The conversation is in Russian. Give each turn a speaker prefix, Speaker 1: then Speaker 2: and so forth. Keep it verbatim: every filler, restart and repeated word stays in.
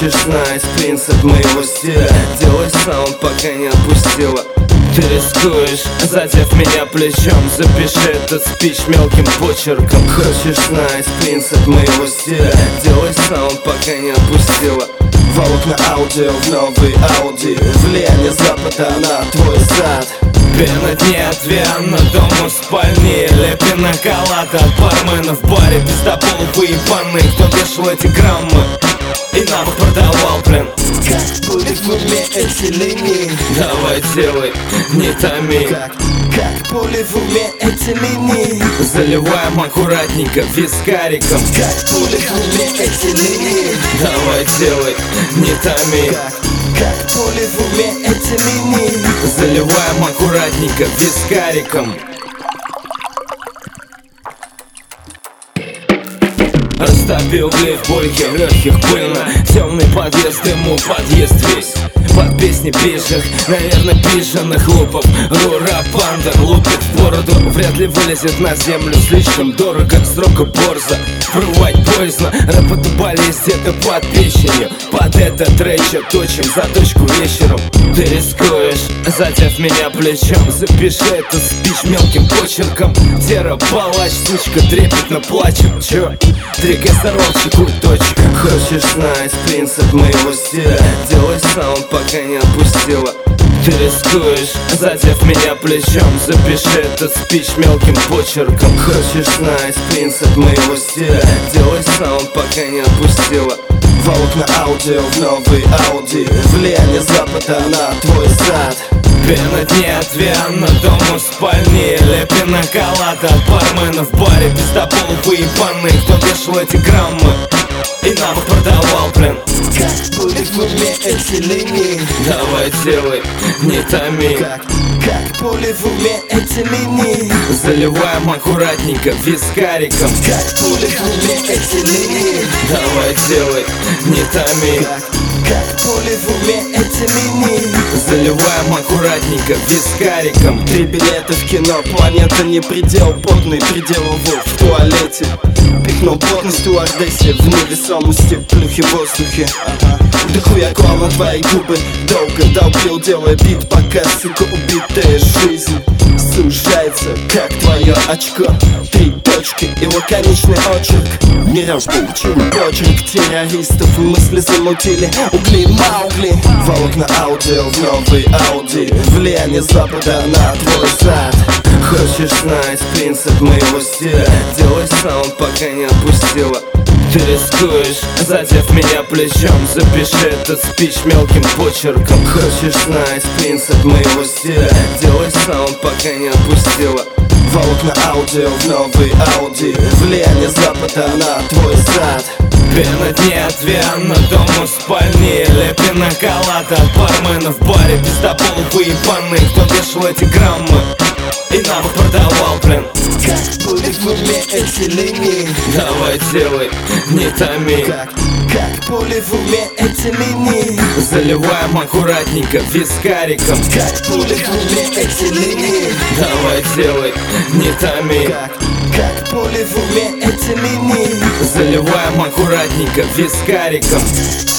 Speaker 1: Хочешь знать принцип моего стиля? Делай саунд, пока не отпустила. Ты рискуешь, задев меня плечом. Запиши этот спич мелким почерком. Хочешь знать принцип моего стиля? Делай саунд, пока не отпустила. Волокна аудио в новый Ауди. Влияние запада на твой зад. Пена дне от Вианна, дома в спальне. Лепина колата от бармена в баре. Пиздобол выебанный, кто вешал эти граммы и нам продавал, блин.
Speaker 2: Как пули в уме эти линии.
Speaker 1: Давай делай, не томи.
Speaker 2: Как, как пули в уме эти линии.
Speaker 1: Заливаем аккуратненько вискариком.
Speaker 2: Как пули в уме эти линии.
Speaker 1: Давай делай, не томи.
Speaker 2: Как, как пули в уме эти линии.
Speaker 1: Заливаем аккуратненько вискариком. Растопил угли в бойке, в легких пыльно. Темный подъезд, ему подъезд весь под песни пижих, наверное, пиженных лупов. Рура пандер лупит в бороду. Вряд ли вылезет на землю, слишком дорого, строго борзо. Прывать поздно, рэп это болезнь, это под печенью. Под этот рэчер точим заточку вечером. Ты рискуешь, задев меня плечом. Запиши этот спич мелким почерком. Тера палач, сучка трепетно плачет. Чё? Три косоровчик у точка. Хочешь знать принцип моего стиля? Делай саунд, пока не отпустила. Ты рискуешь, задев меня плечом. Запиши этот спич мелким почерком. Хочешь знать принцип моего стиля? Делай саунд, пока не отпустила.
Speaker 2: Волокна аудио в новый Ауди. Влияние запада на твой зад.
Speaker 1: Пена дне от Вианна, дома в спальне. Лепина колата от бармена в баре. Пиздобол выебанный, кто вешал эти граммы и нам продавал, блин.
Speaker 2: Как пули в уме эти линии.
Speaker 1: Давай делай, не томи.
Speaker 2: Как, как пули в уме эти линии.
Speaker 1: Заливаем аккуратненько вискариком.
Speaker 2: Как пули в уме эти линии.
Speaker 1: Давай делай, не томи.
Speaker 2: Как, как пули в уме эти линии.
Speaker 1: Заливаем аккуратненько вискариком.
Speaker 2: Три билета в кино, планета не предел. Потный предел в туалете. Пикнул потный стюардессе в невесомости. Плюхи в воздухе. Вдыху я клал на твои губы. Долго долбил, делая бит, пока, сука, убитая жизнь сужается, как твое очко. Три точки и лаконичный очерк. Мираж получили почерк террористов. Мысли замутили, угли Маугли. Волокна аудио в новый Ауди. Влияние запада на твой зад.
Speaker 1: Хочешь знать принцип моего стиля? Делай саунд, пока не отпустила. Ты рискуешь, задев меня плечом. Запиши этот спич мелким почерком. Хочешь знать принцип моего стиля? Делай саунд, пока не отпустила.
Speaker 2: Волокна аудио в новый Ауди. Влияние запада на твой зад.
Speaker 1: Пена дне от Вианна, дома в спальне. Лепина колата от бармена в баре. Пиздобол выебанный, кто вешал эти граммы и нам продавал, блин.
Speaker 2: Как пули в уме эти линии.
Speaker 1: Давай делай, не томи.
Speaker 2: Как, как пули в уме эти линии.
Speaker 1: Заливаем аккуратненько вискариком.
Speaker 2: Как пули в уме эти линии.
Speaker 1: Давай делай, не томи.
Speaker 2: Как, как пули в уме эти линии.
Speaker 1: Заливаем аккуратненько вискариком.